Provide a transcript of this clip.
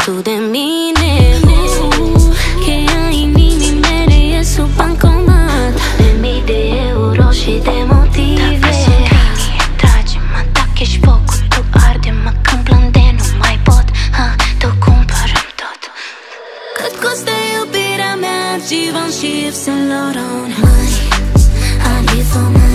tu de mine. Cheia inimii mele e sub bancomat, de mii de euro și de motive. Dacă sunt linii, trage-mă, dacă ești focul, tu arde-mă. Când plânde, nu mai pot, tu cumpărăm tot. Cât costă iubirea mea, Givenchy, Yves Saint Laurent. I live for my